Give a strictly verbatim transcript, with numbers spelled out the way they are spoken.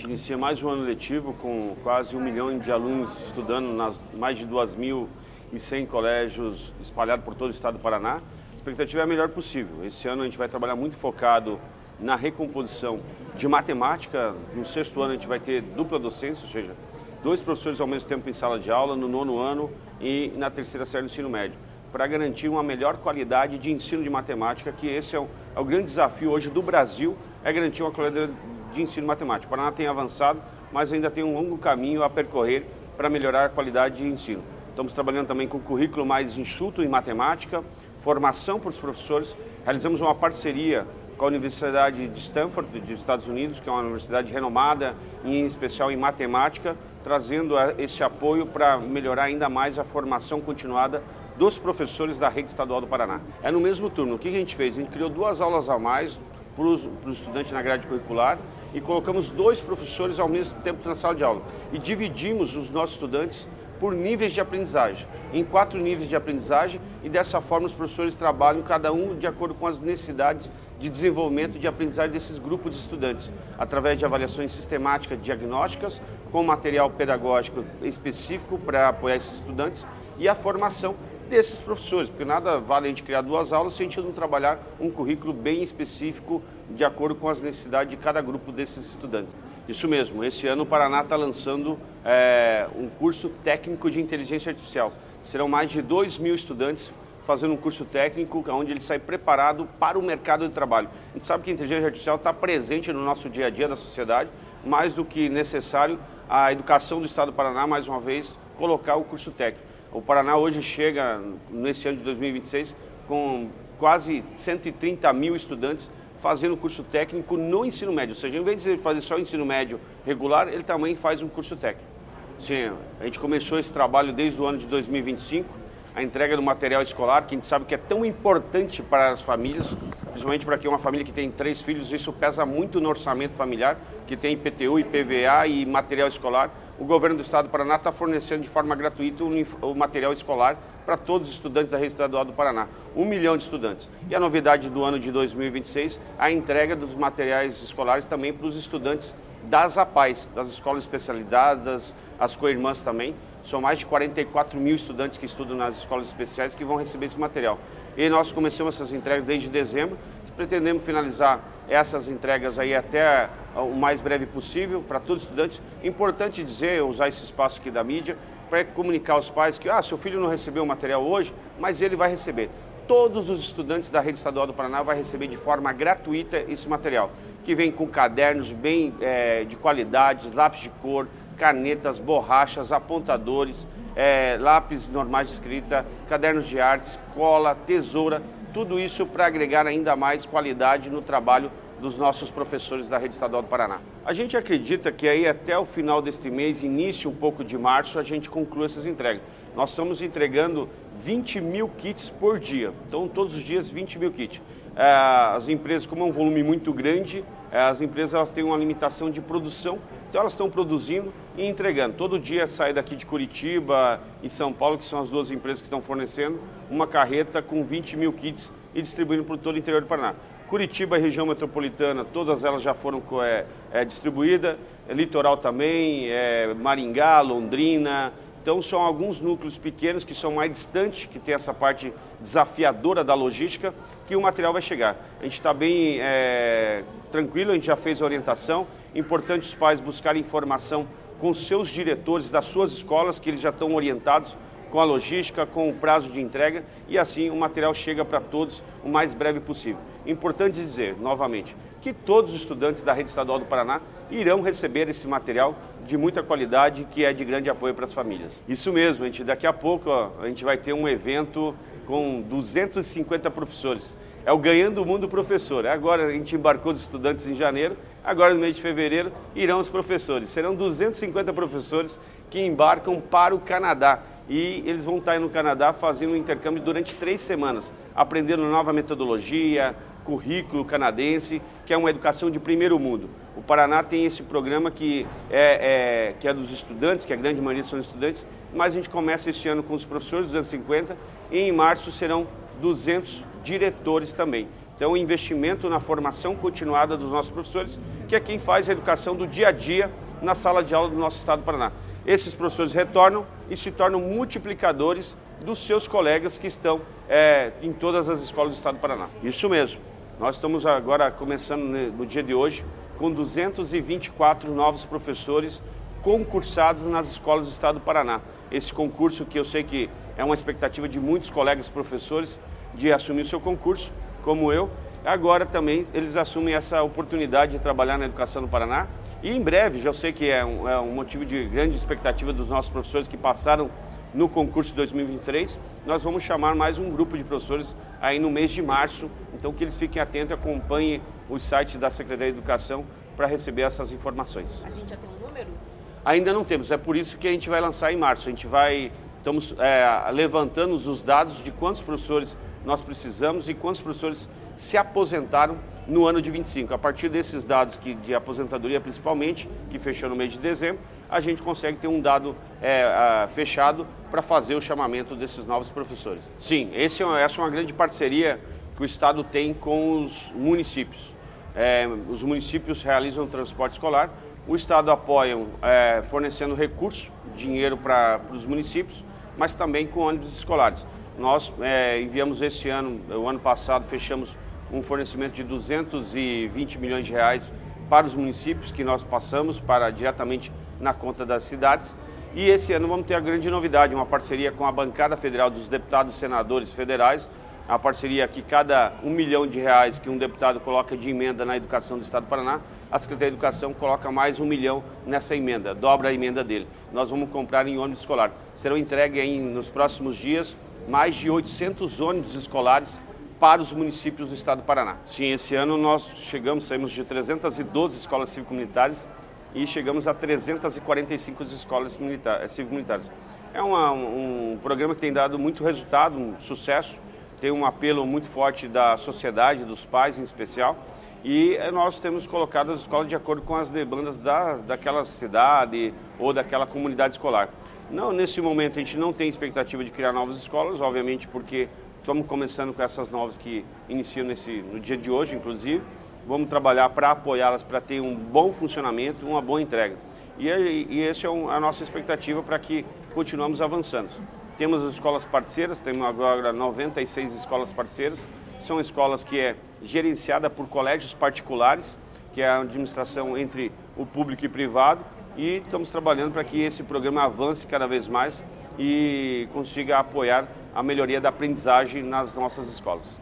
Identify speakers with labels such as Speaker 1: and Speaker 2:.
Speaker 1: inicia mais um ano letivo com quase um milhão de alunos estudando nas mais de duas mil e cem colégios espalhados por todo o estado do Paraná. A expectativa é a melhor possível. Esse ano a gente vai trabalhar muito focado na recomposição de matemática. No sexto ano a gente vai ter dupla docência, ou seja, dois professores ao mesmo tempo em sala de aula, no nono ano e na terceira série do ensino médio, para garantir uma melhor qualidade de ensino de matemática, que esse é o, é o grande desafio hoje do Brasil, é garantir uma qualidade de ensino de matemática. O Paraná tem avançado, mas ainda tem um longo caminho a percorrer para melhorar a qualidade de ensino. Estamos trabalhando também com currículo mais enxuto em matemática, formação para os professores. Realizamos uma parceria com a Universidade de Stanford, dos Estados Unidos, que é uma universidade renomada, em especial em matemática, trazendo esse apoio para melhorar ainda mais a formação continuada dos professores da rede estadual do Paraná. É no mesmo turno. O que a gente fez? A gente criou duas aulas a mais para os estudantes na grade curricular e colocamos dois professores ao mesmo tempo na sala de aula. E dividimos os nossos estudantes por níveis de aprendizagem, em quatro níveis de aprendizagem, e dessa forma os professores trabalham cada um de acordo com as necessidades de desenvolvimento de aprendizagem desses grupos de estudantes, através de avaliações sistemáticas diagnósticas, com material pedagógico específico para apoiar esses estudantes e a formação desses professores, porque nada vale a gente criar duas aulas se a gente não trabalhar um currículo bem específico de acordo com as necessidades de cada grupo desses estudantes. Isso mesmo, esse ano o Paraná está lançando é, um curso técnico de inteligência artificial. Serão mais de dois mil estudantes fazendo um curso técnico onde ele sai preparado para o mercado de trabalho. A gente sabe que a inteligência artificial está presente no nosso dia a dia da sociedade, mais do que necessário a educação do estado do Paraná, mais uma vez, colocar o curso técnico. O Paraná hoje chega, nesse ano de dois mil e vinte e seis, com quase cento e trinta mil estudantes fazendo curso técnico no ensino médio. Ou seja, em vez de ele fazer só o ensino médio regular, ele também faz um curso técnico. Sim, a gente começou esse trabalho desde o ano de dois mil e vinte e cinco, a entrega do material escolar, que a gente sabe que é tão importante para as famílias, principalmente para quem é uma família que tem três filhos, isso pesa muito no orçamento familiar, que tem I P T U, I P V A e material escolar. O governo do estado do Paraná está fornecendo de forma gratuita o material escolar para todos os estudantes da rede estadual do Paraná, um milhão de estudantes. E a novidade do ano de dois mil e vinte e seis, a entrega dos materiais escolares também para os estudantes das A P A Es, das escolas especializadas, as co-irmãs também. São mais de quarenta e quatro mil estudantes que estudam nas escolas especiais que vão receber esse material. E nós começamos essas entregas desde dezembro, pretendemos finalizar essas entregas aí até o mais breve possível para todos os estudantes. Importante dizer, usar esse espaço aqui da mídia, para comunicar aos pais que, ah, seu filho não recebeu o material hoje, mas ele vai receber. Todos os estudantes da rede estadual do Paraná vão receber de forma gratuita esse material, que vem com cadernos bem é, de qualidade, lápis de cor, canetas, borrachas, apontadores, é, lápis normais de escrita, cadernos de artes, cola, tesoura, tudo isso para agregar ainda mais qualidade no trabalho dos nossos professores da rede estadual do Paraná. A gente acredita que aí até o final deste mês, início um pouco de março, a gente conclua essas entregas. Nós estamos entregando vinte mil kits por dia, então todos os dias vinte mil kits. As empresas, como é um volume muito grande, as empresas elas têm uma limitação de produção, então elas estão produzindo e entregando. Todo dia sai daqui de Curitiba e São Paulo, que são as duas empresas que estão fornecendo, uma carreta com vinte mil kits e distribuindo por todo o interior do Paraná. Curitiba, região metropolitana, todas elas já foram é, é, distribuídas, é, litoral também, é, Maringá, Londrina. Então são alguns núcleos pequenos que são mais distantes, que tem essa parte desafiadora da logística, que o material vai chegar. A gente está bem é, tranquilo, a gente já fez a orientação. Importante os pais buscarem informação com seus diretores das suas escolas, que eles já estão orientados com a logística, com o prazo de entrega, e assim o material chega para todos o mais breve possível. Importante dizer, novamente, que todos os estudantes da rede estadual do Paraná irão receber esse material de muita qualidade, que é de grande apoio para as famílias. Isso mesmo, a gente, daqui a pouco ó, a gente vai ter um evento com duzentos e cinquenta professores. É o Ganhando o Mundo Professor. Agora a gente embarcou os estudantes em janeiro, agora no mês de fevereiro irão os professores. Serão duzentos e cinquenta professores que embarcam para o Canadá. E eles vão estar aí no Canadá fazendo um intercâmbio durante três semanas, aprendendo nova metodologia, currículo canadense, que é uma educação de primeiro mundo. O Paraná tem esse programa que é, é, que é dos estudantes, que a grande maioria são estudantes, mas a gente começa esse ano com os professores, duzentos e cinquenta, e em março serão duzentos diretores também, Então, o investimento na formação continuada dos nossos professores, que é quem faz a educação do dia a dia na sala de aula do nosso estado do Paraná. Esses professores retornam e se tornam multiplicadores dos seus colegas que estão é, em todas as escolas do estado do Paraná. Isso mesmo. Nós estamos agora começando no dia de hoje com duzentos e vinte e quatro novos professores concursados nas escolas do estado do Paraná. Esse concurso que eu sei que é uma expectativa de muitos colegas professores de assumir o seu concurso, como eu. Agora também eles assumem essa oportunidade de trabalhar na educação no Paraná. E em breve, já sei que é um, é um motivo de grande expectativa dos nossos professores que passaram no concurso de dois mil e vinte e três, nós vamos chamar mais um grupo de professores aí no mês de março, então que eles fiquem atentos e acompanhem o site da Secretaria de Educação para receber essas informações.
Speaker 2: A gente já tem um número?
Speaker 1: Ainda não temos, é por isso que a gente vai lançar em março. A gente vai, estamos é, levantando os dados de quantos professores nós precisamos e quantos professores se aposentaram no ano de vinte e cinco. A partir desses dados que, de aposentadoria principalmente, que fechou no mês de dezembro, a gente consegue ter um dado é, a, fechado para fazer o chamamento desses novos professores. Sim, esse é, essa é uma grande parceria que o Estado tem com os municípios. É, os municípios realizam transporte escolar, o Estado apoia é, fornecendo recurso, dinheiro para os municípios, mas também com ônibus escolares. Nós é, enviamos esse ano, o ano passado, fechamos um fornecimento de duzentos e vinte milhões de reais para os municípios que nós passamos para diretamente na conta das cidades. E esse ano vamos ter a grande novidade, uma parceria com a bancada federal dos deputados e senadores federais, a parceria que cada um milhão de reais que um deputado coloca de emenda na educação do estado do Paraná, a Secretaria de Educação coloca mais um milhão nessa emenda, dobra a emenda dele. Nós vamos comprar em ônibus escolar. Serão entregues aí nos próximos dias mais de oitocentos ônibus escolares para os municípios do estado do Paraná. Sim, esse ano nós chegamos, saímos de trezentas e doze escolas cívico-militares e chegamos a trezentas e quarenta e cinco escolas cívico-militares. É uma, um programa que tem dado muito resultado, um sucesso, tem um apelo muito forte da sociedade, dos pais em especial, e nós temos colocado as escolas de acordo com as demandas da, daquela cidade ou daquela comunidade escolar. Não, nesse momento a gente não tem expectativa de criar novas escolas, obviamente porque estamos começando com essas novas que iniciam nesse, no dia de hoje, inclusive. Vamos trabalhar para apoiá-las, para ter um bom funcionamento, uma boa entrega. E, e essa é um, a nossa expectativa para que continuemos avançando. Temos as escolas parceiras, temos agora noventa e seis escolas parceiras. São escolas que é gerenciada por colégios particulares, que é a administração entre o público e privado. E estamos trabalhando para que esse programa avance cada vez mais e consiga apoiar a melhoria da aprendizagem nas nossas escolas.